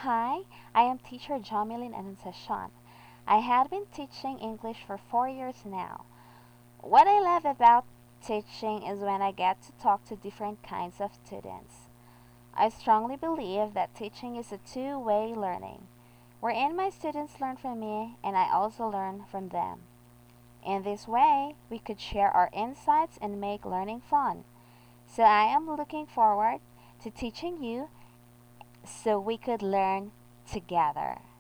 Hi, I am teacher Jomelyn Anunciacion. I have been teaching English for 4 years now. What I love about teaching is when I get to talk to different kinds of students. I strongly believe that teaching is a two-way learning, wherein my students learn from me and I also learn from them. In this way, we could share our insights and make learning fun. So I am looking forward to teaching you so we could learn together.